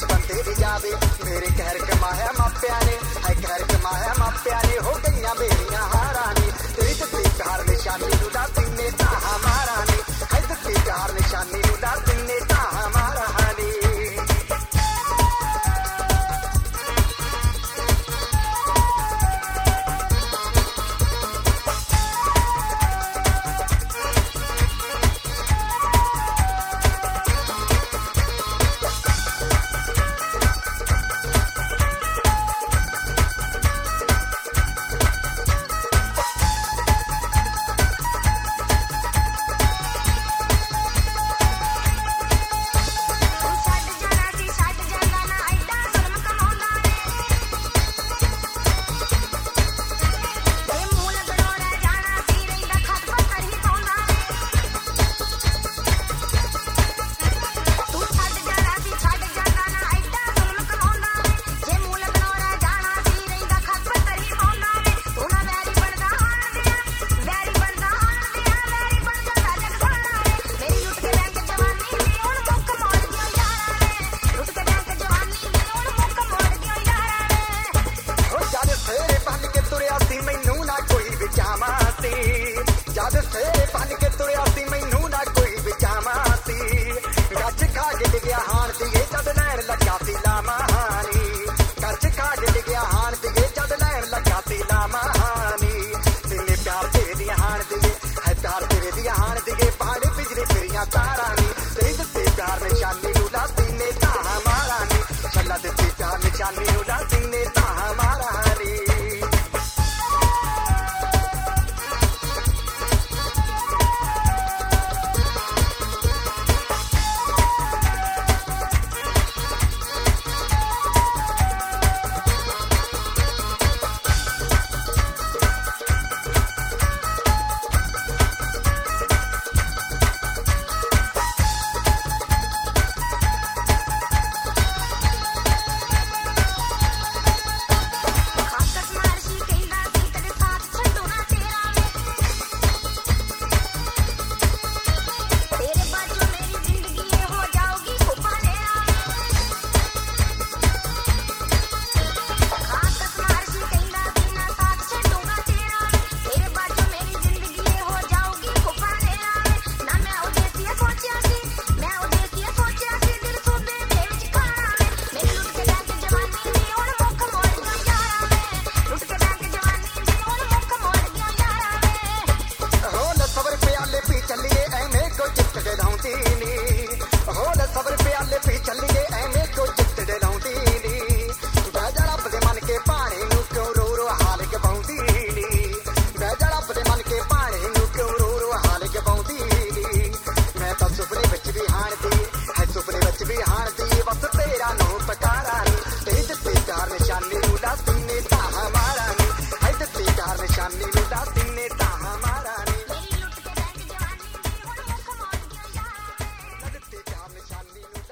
बचपन तेरी जावे मेरे कहर कमाया मापिया ने है कहर कमाया मापिया ने हो गईया मेरिया हारा ने तेरी दित्ती प्यार निशानी लुटा तिन्ने ता हमारा ने है दित्ती प्यार निशानी लुटा तिन्ने ता हमारा ने जद फेरे बन के तुरिया सी मैनू ना कोई बिचावा सी गच खा के डिगया हाण दिए जद लैन लगा सी लामानी गच खा के डिगया हाण दिए जद लैन लगा सी लामानी तिन्ने प्यार तेरे दिया हाण दिए है प्यार तेरे दिया हाण दिए पहाड़े बिजली फिरिया तारा नी तेरी दित्ती प्यार निशानी उड़ा तिन्ने ता हमारा नी चला दित्ती प्यार निशानी उड़ा तिन्ने ता हमारा नी सुपने बच भी हारती बस तेरा नो पकारा नी तेरी दित्ती प्यार निशानी लुटा तिन्ने ता हमारा नी है दित्ती प्यार निशानी लुटा तिन्ने ता हमारा नी मेरी लुट के बैंक जवानी दी हुण मुख मोड़ गया यार दित्ती प्यार निशानी